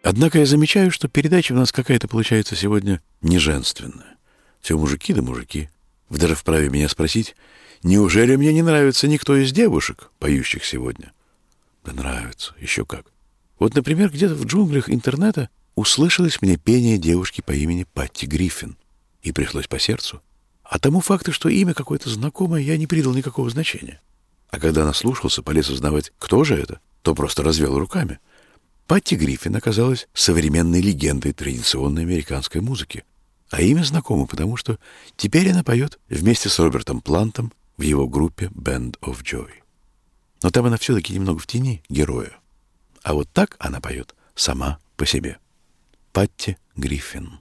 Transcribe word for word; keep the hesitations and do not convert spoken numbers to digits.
Однако я замечаю, что передача у нас какая-то получается сегодня неженственная. Все мужики да мужики. Вы даже вправе меня спросить, неужели мне не нравится никто из девушек, поющих сегодня? Да нравится, еще как. Вот, например, где-то в джунглях интернета услышалось мне пение девушки по имени Патти Гриффин. И пришлось по сердцу. А тому факту, что имя какое-то знакомое, я не придал никакого значения. А когда наслушался, полез узнавать, кто же это, то просто развел руками. Патти Гриффин оказалась современной легендой традиционной американской музыки. А имя знакомо, потому что теперь она поет вместе с Робертом Плантом в его группе Band of Joy. Но там она все-таки немного в тени героя. А вот так она поет сама по себе. Патти Гриффин.